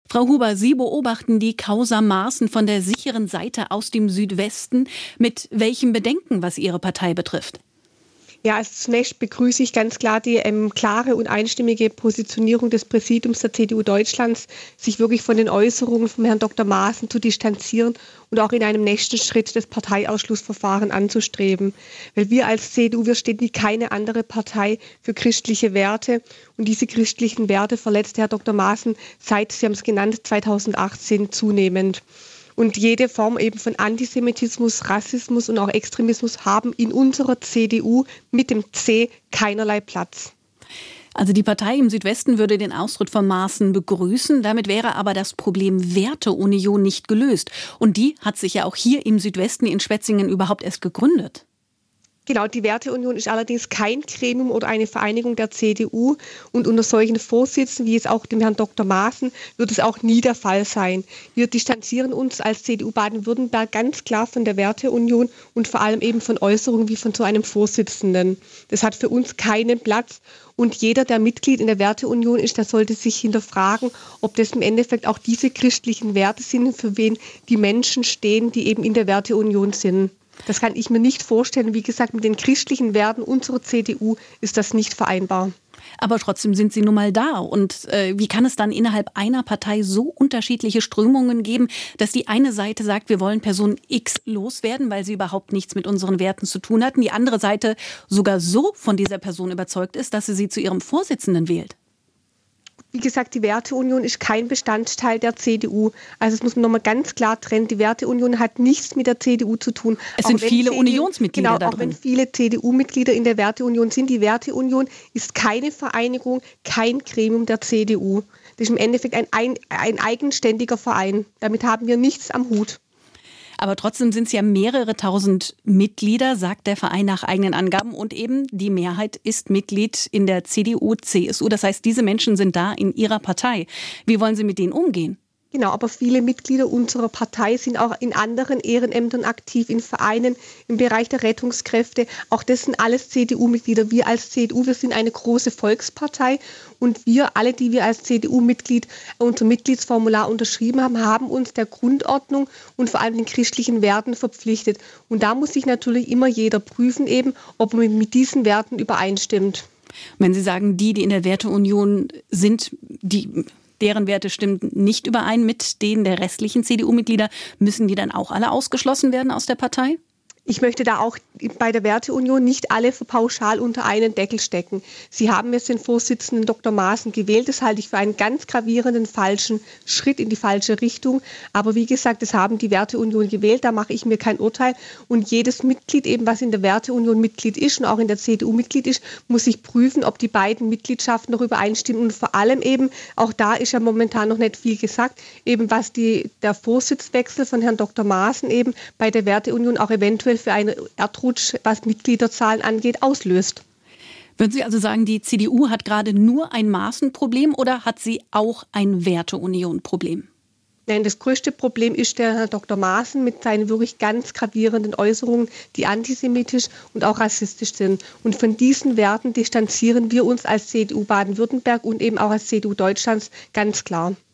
Frau Huber, Sie beobachten die Causa Maaßen von der sicheren Seite aus dem Südwesten. Mit welchem Bedenken, was Ihre Partei betrifft? Ja, also zunächst begrüße ich ganz klar die klare und einstimmige Positionierung des Präsidiums der CDU Deutschlands, sich wirklich von den Äußerungen von Herrn Dr. Maaßen zu distanzieren und auch in einem nächsten Schritt das Parteiausschlussverfahren anzustreben. Weil wir als CDU, wir stehen wie keine andere Partei für christliche Werte. Und diese christlichen Werte verletzt Herr Dr. Maaßen seit, Sie haben es genannt, 2018 zunehmend. Und jede Form eben von Antisemitismus, Rassismus und auch Extremismus haben in unserer CDU mit dem C keinerlei Platz. Also die Partei im Südwesten würde den Austritt von Maaßen begrüßen. Damit wäre aber das Problem Werteunion nicht gelöst. Und die hat sich ja auch hier im Südwesten in Schwetzingen überhaupt erst gegründet. Genau, die Werteunion ist allerdings kein Gremium oder eine Vereinigung der CDU. Und unter solchen Vorsitzenden, wie es auch dem Herrn Dr. Maaßen, wird es auch nie der Fall sein. Wir distanzieren uns als CDU Baden-Württemberg ganz klar von der Werteunion und vor allem eben von Äußerungen wie von so einem Vorsitzenden. Das hat für uns keinen Platz. Und jeder, der Mitglied in der Werteunion ist, der sollte sich hinterfragen, ob das im Endeffekt auch diese christlichen Werte sind, für wen die Menschen stehen, die eben in der Werteunion sind. Das kann ich mir nicht vorstellen. Wie gesagt, mit den christlichen Werten unserer CDU ist das nicht vereinbar. Aber trotzdem sind Sie nun mal da. Und wie kann es dann innerhalb einer Partei so unterschiedliche Strömungen geben, dass die eine Seite sagt, wir wollen Person X loswerden, weil sie überhaupt nichts mit unseren Werten zu tun hatten, die andere Seite sogar so von dieser Person überzeugt ist, dass sie zu ihrem Vorsitzenden wählt? Wie gesagt, die Werteunion ist kein Bestandteil der CDU. Also das muss man nochmal ganz klar trennen. Die Werteunion hat nichts mit der CDU zu tun. Es sind viele Unionsmitglieder da drin. Auch wenn viele CDU-Mitglieder in der Werteunion sind. Die Werteunion ist keine Vereinigung, kein Gremium der CDU. Das ist im Endeffekt ein eigenständiger Verein. Damit haben wir nichts am Hut. Aber trotzdem sind es ja mehrere tausend Mitglieder, sagt der Verein nach eigenen Angaben. Und eben die Mehrheit ist Mitglied in der CDU, CSU. Das heißt, diese Menschen sind da in ihrer Partei. Wie wollen Sie mit denen umgehen? Genau, aber viele Mitglieder unserer Partei sind auch in anderen Ehrenämtern aktiv, in Vereinen, im Bereich der Rettungskräfte. Auch das sind alles CDU-Mitglieder. Wir als CDU, wir sind eine große Volkspartei und wir alle, die wir als CDU-Mitglied unser Mitgliedsformular unterschrieben haben, haben uns der Grundordnung und vor allem den christlichen Werten verpflichtet. Und da muss sich natürlich immer jeder prüfen, eben, ob man mit diesen Werten übereinstimmt. Wenn Sie sagen, die in der Werteunion sind, deren Werte stimmen nicht überein mit denen der restlichen CDU-Mitglieder. Müssen die dann auch alle ausgeschlossen werden aus der Partei? Ich möchte da auch bei der Werteunion nicht alle pauschal unter einen Deckel stecken. Sie haben jetzt den Vorsitzenden Dr. Maaßen gewählt. Das halte ich für einen ganz gravierenden falschen Schritt in die falsche Richtung. Aber wie gesagt, das haben die Werteunion gewählt. Da mache ich mir kein Urteil. Und jedes Mitglied, eben was in der Werteunion Mitglied ist und auch in der CDU Mitglied ist, muss sich prüfen, ob die beiden Mitgliedschaften noch übereinstimmen. Und vor allem eben, auch da ist ja momentan noch nicht viel gesagt, eben was der Vorsitzwechsel von Herrn Dr. Maaßen eben bei der Werteunion auch eventuell für einen Erdrutsch, was Mitgliederzahlen angeht, auslöst. Würden Sie also sagen, die CDU hat gerade nur ein Maaßen-Problem oder hat sie auch ein Werteunion-Problem? Nein, das größte Problem ist der Herr Dr. Maaßen mit seinen wirklich ganz gravierenden Äußerungen, die antisemitisch und auch rassistisch sind. Und von diesen Werten distanzieren wir uns als CDU Baden-Württemberg und eben auch als CDU Deutschlands ganz klar.